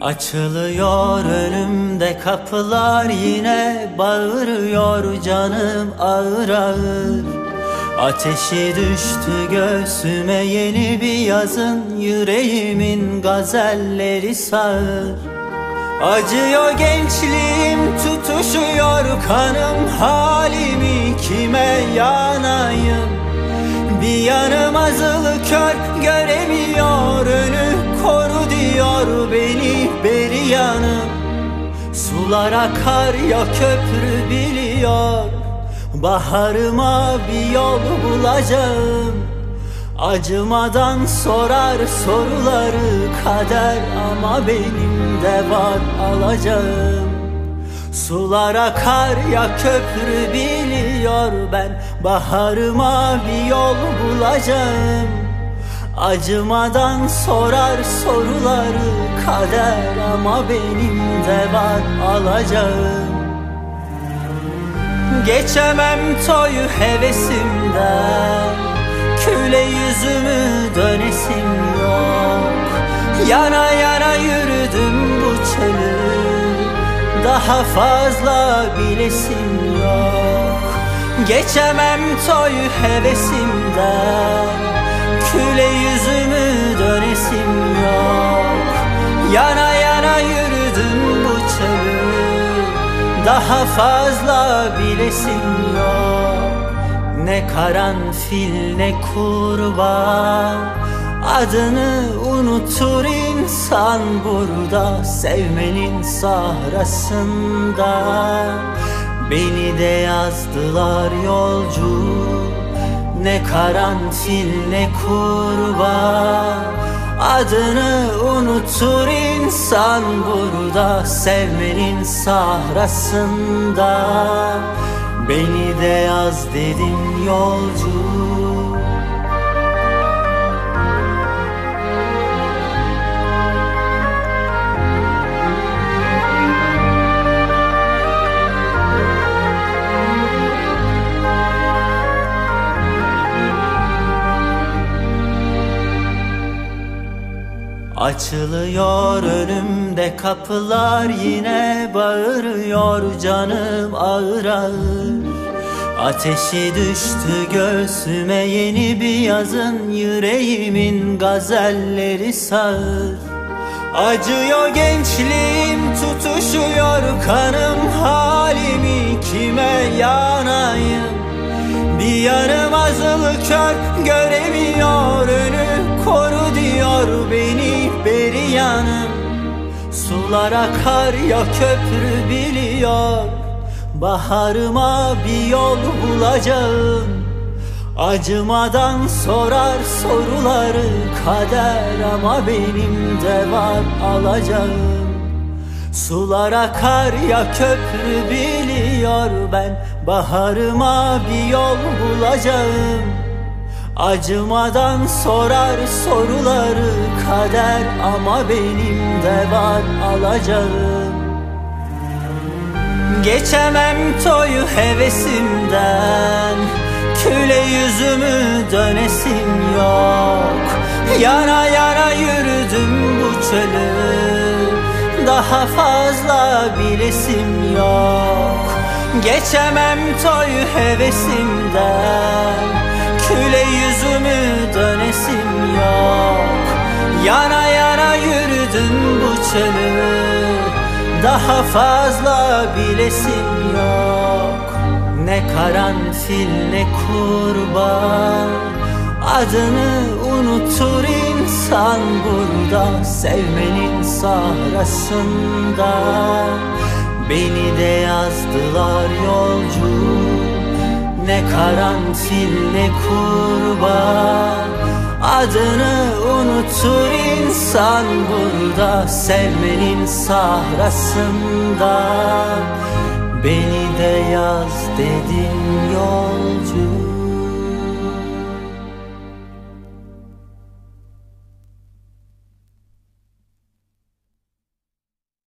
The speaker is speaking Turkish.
Açılıyor önümde kapılar, yine bağırıyor canım ağır ağır. Ateşi düştü göğsüme yeni bir yazın, yüreğimin gazelleri sağır. Acıyor gençliğim, tutuşuyor kanım, halimi kime yanayım? Bir yanım azılı kör, göremiyor önü, koru diyor beni beri yanım. Sular akar ya köprü biliyor, baharıma bir yol bulacağım. Acımadan sorar soruları kader, ama benim de var alacağım. Sular akar ya köprü biliyor, ben baharıma bir yol bulacağım. Acımadan sorar soruları kader, ama benim de var alacağım. Geçemem toyu hevesimden, küle yüzümü dönesim yok. Yana yana yürüdüm bu çölü, daha fazla bilesim yok. Geçemem toyu hevesimden, küle yüzümü dönesim yok. Yana yana yürüdüm bu çölü, daha fazla bilesim yok. Ne karanfil ne kurbağa, adını unutur insan burada, sevmenin sahrasında. Beni de yazdılar yolcu, ne karanfil ne kurbağa, adını unutur insan burada, sevmenin sahrasında. Beni de yaz dedim yolcu. Açılıyor önümde kapılar, yine bağırıyor canım ağır ağır. Ateşi düştü göğsüme yeni bir yazın, yüreğimin gazelleri sağır. Acıyor gençliğim, tutuşuyor kanım, halimi kime yanayım? Bir yanım azılı kör, göremiyor önü, koru diyor beni beri yanım. Sular akar ya köprü biliyor, baharıma bir yol bulacağım. Acımadan sorar soruları kader, ama benim de var alacağım. Sular akar ya köprü biliyor, ben baharıma bir yol bulacağım. Acımadan sorar soruları kader, ama benim de var alacağım. Geçemem toyu hevesimden, küle yüzümü dönesim yok. Yana yana yürüdüm bu çölü, daha fazla bilesim yok. Geçemem toyu hevesimden, küle yüzümü dönesim yok. Yana yana yürüdüm bu çölü, daha fazla bilesim yok. Ne karanfil ne kurbağa, adını unutur insan burada, sevmenin sahrasında. Beni de yazdılar yolcu, ne karanfil ne kurbağa, adını unutur insan burada, sevmenin sahrasında. Beni de yaz dedim yol.